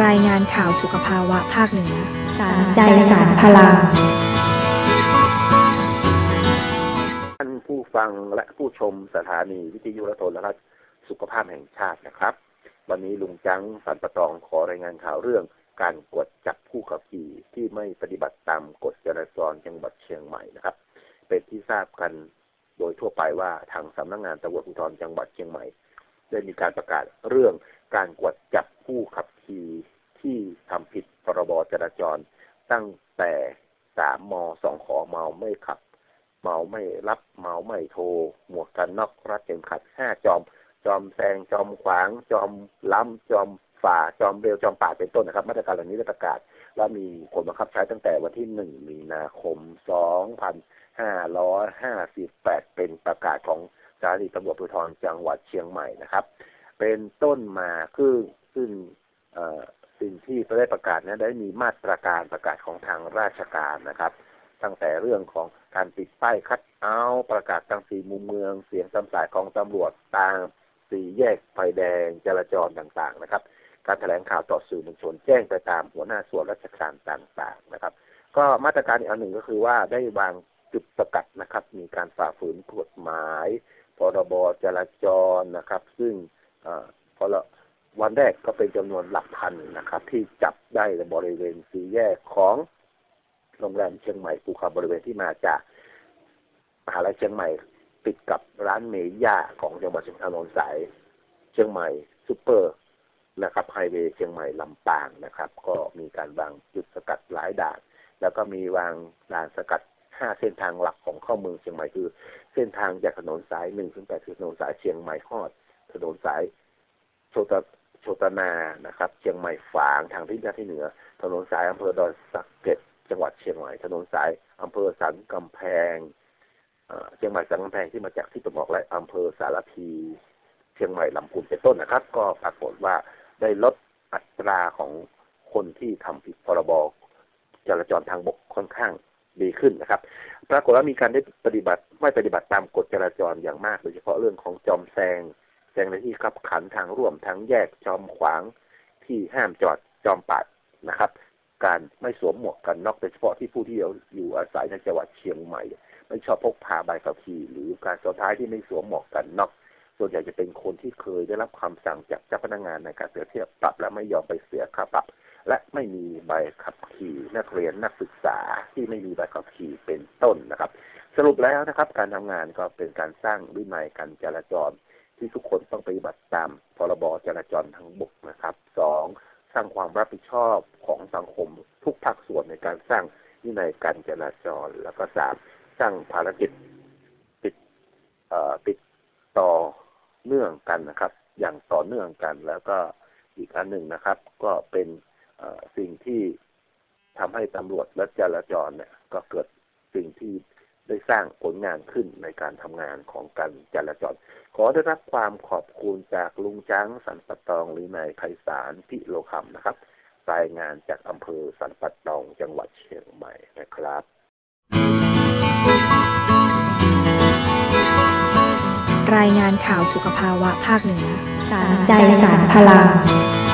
รายงานข่าวสุขภาวะภาคเหนือสารใจสารพลังท่านผู้ฟังและผู้ชมสถานีวิทยุและโทรทัศน์สุขภาพแห่งชาตินะครับวันนี้ลุงจังสันปะตองขอรายงานข่าวเรื่องการกวดจับผู้ขับขี่ที่ไม่ปฏิบัติตามกฎจราจรจังหวัดเชียงใหม่นะครับเป็นที่ทราบกันโดยทั่วไปว่าทางสำนักงานตำรวจภูธรจังหวัดเชียงใหม่ได้มีการประกาศเรื่องการกวดจับผู้ขับขี่ที่ทำผิดพรบจราจรตั้งแต่3 ม 2 ขอเมาไม่ขับเมาไม่รับเมาไม่โทรหมวกกันน็อกรัดเข็มขัด5 จอมแซงจอมขวางจอมล้ำจอมฝ่าจอมเร็วจอมปาดเป็นต้นนะครับมาตรการเหล่านี้ได้ประกาศและมีผลบังคับใช้ตั้งแต่วันที่1 มีนาคม 2558เป็นประกาศของสถานีตำรวจภูธรจังหวัดเชียงใหม่นะครับเป็นต้นมาซึ่งสิ่งที่ได้ประกาศนั้นได้มีมาตรการประกาศของทางราชการนะครับตั้งแต่เรื่องของการติดป้ายคัดเอาท์ประกาศตาม4 มุมเมืองเสียงตามสายของตำรวจตาม4 แยกไฟแดงจราจรต่างๆนะครับการแถลงข่าวต่อสื่อมวลชนแจ้งไปตามหัวหน้าส่วนราชการต่างๆนะครับก็มาตรการอีกอันหนึ่งก็คือว่าได้วางจุดสกัดนะครับมีการฝ่าฝืนกฎหมายพรบจราจรนะครับซึ่งพอวันแรกก็เป็นจำนวนหลักพันนะครับที่จับได้ในบริเวณ4 แยกของโรงแรมเชียงใหม่ภูเขาบริเวณที่มาจากมหาลัยเชียงใหม่ติดกับร้านเมย่าของจังหวัดเชียงรายถนนสายเชียงใหม่ซุปเปอร์นะครับไฮเวย์เชียงใหม่ลำปางนะครับก็มีการวางจุดสกัดหลายด่านแล้วก็มีวางด่านสกัด5 เส้นทางหลักของเข้าเมืองเชียงใหม่คือเส้นทางจากถนนสาย1 ถึง 8คือถนนสายเชียงใหม่ฮอดถนนสายโชตนานะครับเชียงใหม่ฝางทางทิศเหนือถนนสายอำเภอดอยสักเก็ดจังหวัดเชียงใหม่ถนนสายอำเภอสันกำแพงเชียงใหม่สันกำแพงที่มาจากที่ตะบอกและอำเภอสารพีเชียงใหม่ลำพูนเป็นต้นนะครับก็ปรากฏว่าได้ลดอัตราของคนที่ทำผิดพรบจราจรทางบกค่อนข้างดีขึ้นนะครับปรากฏว่ามีการได้ไม่ปฏิบัติตามกฎจราจรอย่างมากโดยเฉพาะเรื่องของจอมแซงในที่ขับขันทางร่วมทางแยกจอมขวางที่ห้ามจอดจอมปาดนะครับการไม่สวมหมวกกันน็อกโดยเฉพาะที่ผู้ที่อยู่อาศัยในจังหวัดเชียงใหม่ไม่ชอบพกพาใบขับขี่หรือการซ้อนท้ายที่ไม่สวมหมวกกันน็อกส่วนใหญ่จะเป็นคนที่เคยได้รับคำสั่งจากเจ้าพนักงานในการเปรียบเทียบปรับและไม่ยอมไปเสียค่าปรับและไม่มีใบขับขี่นักเรียนนักศึกษาที่ไม่มีใบขับขี่เป็นต้นนะครับสรุปแล้วนะครับการทำงานก็เป็นการสร้างวินัยการจราจรที่ทุกคนต้องปฏิบัติตามพรบจราจรทางบกนะครับ2สร้างความรับผิดชอบของสังคมทุกภาคส่วนในการสร้างวินัยการจราจรแล้วก็3สร้างภารกิจติดต่อเนื่องกันนะครับอย่างต่อเนื่องกันแล้วก็อีกอันหนึ่งนะครับก็เป็นสิ่งที่ทำให้ตำรวจและจราจรเนี่ยก็เกิดสิ่งที่ได้สร้างผลงานขึ้นในการทำงานของการจราจรขอได้รับความขอบคุณจากลุงจังสันปะตองหรือนายไพศาลพิโลคำนะครับรายงานจากอำเภอสันปะตองจังหวัดเชียงใหม่นะครับรายงานข่าวสุขภาวะภาคเหนือสารใจสารพลัง